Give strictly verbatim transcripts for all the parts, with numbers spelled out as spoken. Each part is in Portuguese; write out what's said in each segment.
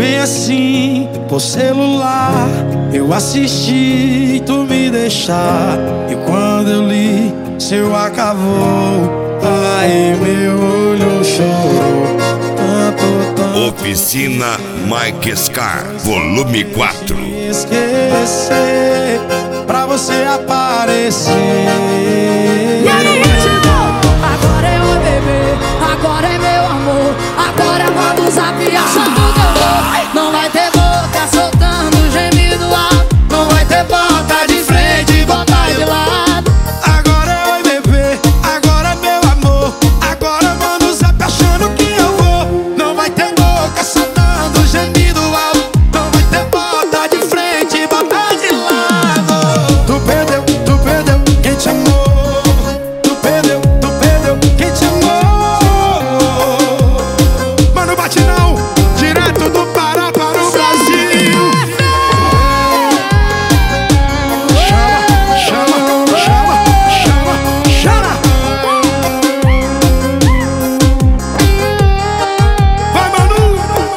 bem assim, por celular. Eu assisti e tu me deixar. E quando eu li, seu acabou. Ai, meu olho chorou. Tanto, tanto. Oficina Mike Scar, volume quatro. Esquecer pra você aparecer. E aí, agora é o bebê, agora é meu amor. Agora manda um zap achando que eu vou. Não vai ter boca soltando gemido alto. Não vai ter porta de frente e bota de lado. Agora é oi bebê, agora é meu amor. Agora manda um zap achando que eu vou. Não vai ter boca soltando gemido alto. Não vai ter porta de frente e bota de lado. Tu perdeu, tu perdeu quem te amou. Tu perdeu, tu perdeu quem te amou. Mano, bate não, direto do Pará para o Brasil. Chama, chama, chama, chama, chama. Vai, Manu.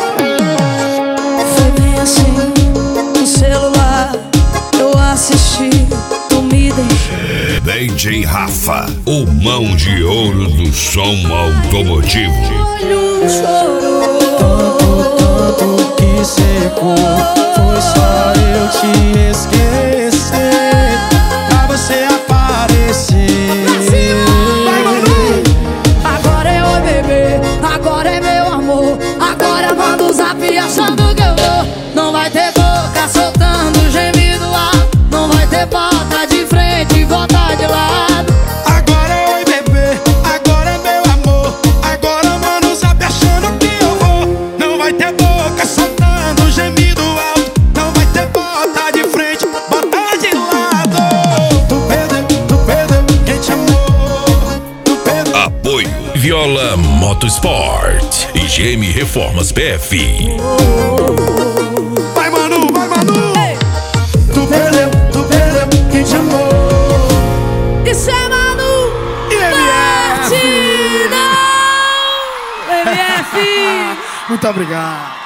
Foi bem assim, no celular eu assisti, tu me deixou. D J Rafa, o mão de ouro do som automotivo. Olho chorou. Tanto que secou, foi só eu te esquecer pra você aparecer. Vai, Manu. Agora é o bebê, agora é meu amor. Agora manda um zap achando que eu vou. Não vai ter boca soltando gemido alto. Não vai ter porta de frente e volta de lado. Agora é oi bebê, agora é meu amor. Agora manda um zap achando que eu vou. Não vai ter boca soltando gemido alto. Não vai ter porta de frente, bota de lado. Tu perdeu, tu perdeu quem te amou. Tu perdeu. Apoio Viola Motorsport e G M Reformas P F. Vai, Manu, vai, Manu. Ei. Tu perdeu, tu perdeu quem te amou. Isso é Manu E M F. Batidão M F. Muito obrigado.